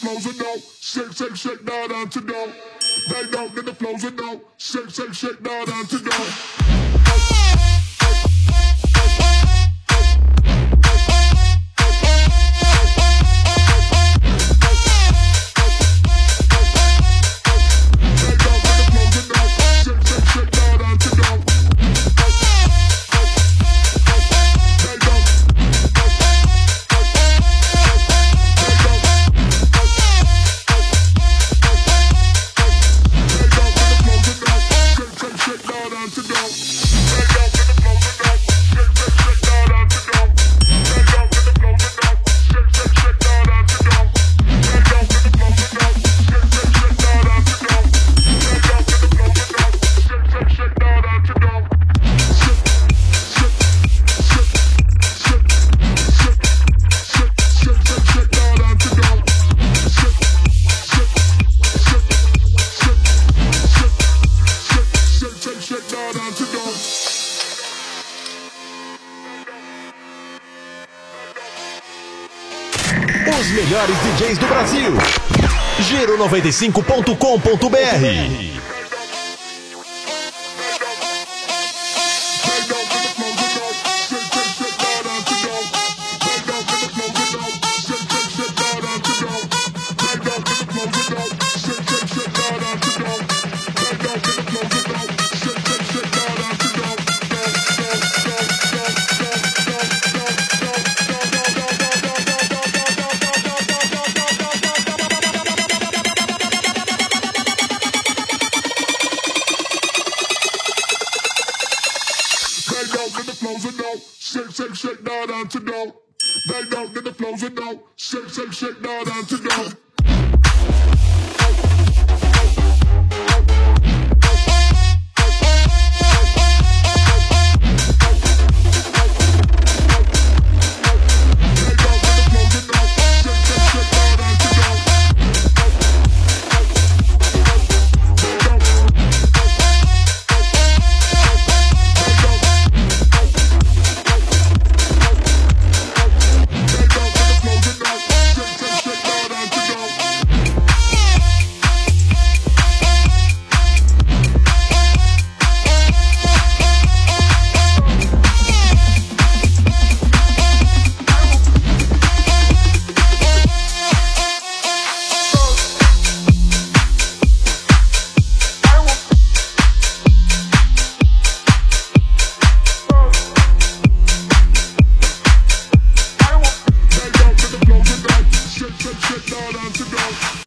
flows and no. Shake, shake, shake, down, down to go. Bang down in the flows and no. Shake, shake, shake, down, down to go. Os melhores DJs do Brasil. Giro95.com.br. Shake, shake, shake, down, down to go. Bang down in the flows and no. Shake, shake, shake, down, down to go.